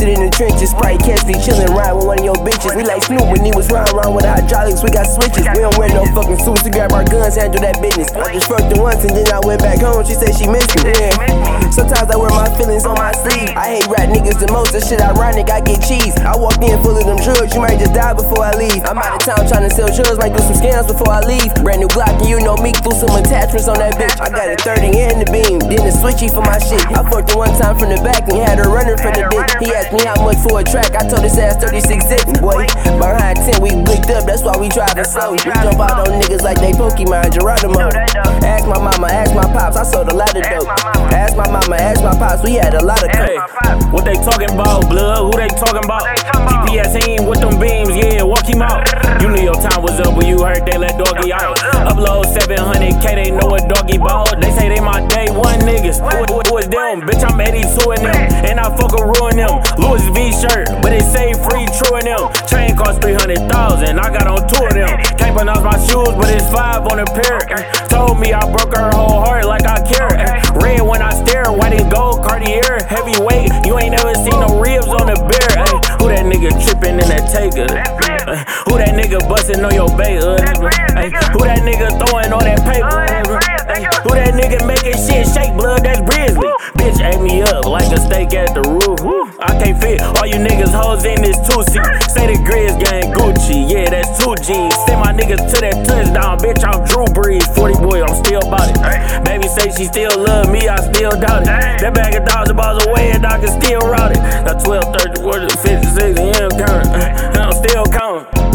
Posted in the trenches, Sprite catch me chillin' ride with one of your bitches. We like Snoop when he was round with the hydraulics, we got switches. We don't wear no fucking suits, we grab our guns, handle that business. I just fucked her once and then I went back home, she said she missed me. Yeah. Sometimes I wear my feelings on my sleeve. I hate rap niggas the most, that shit ironic, I get cheese. I walked in full of them drugs, you might just die before I leave. I'm out of town tryna sell drugs, might do some scams before I leave. Brand new Glock and you know me, threw some attachments on that bitch. I got a 30 and the beam, then a switchy for my shit. I fucked her one time from the back and had her running for the dick. He asked me how much for a track, I told his ass 36 zips. Boy, behind 10 we blicked up, that's why we driving slow. We jump out on niggas like they Pokemon, Geronimo. Ask my mama, ask my pops, I sold a lot of dope. Ask my mama, ask my pops, we had a lot of coke. Hey, what they talking about, blood? Who they talking about? GPS team with them beams, yeah, walk him out. You knew your time was up when you heard they let doggy out. Upload 700K, they know what doggy bought. They say they my day one niggas. Who is them? Bitch, I'm 82 in them, and I fuck a ruin them. Louis V shirt, but it say free true in them. Chain cost 300,000, I got on 2 of them. Can't pronounce my shoes, but it's 5 on a pair. Told me I broke her whole heart like I care. Red when I stare, white and gold, Cartier, heavyweight. You ain't never seen no ribs on the bear. Who that nigga trippin' in that Taker? Who that nigga bustin' on your bay? Who that nigga throwing all that paper? Who that nigga making shit shake, blood? That's Grizzly. Bitch ate me up like a steak at the roof. I can't fit all you niggas hoes in this 2C. Say the Grizz gang Gucci, yeah, that's 2G's. Send my niggas to that touchdown, bitch, I'm Drew Brees. 40 boy, I'm still bout it. Baby say she still love me, I still doubt it. That bag of $1,000 away and I can still route it. Now 12, 30, 40, 56, and I'm counting. And I'm still counting.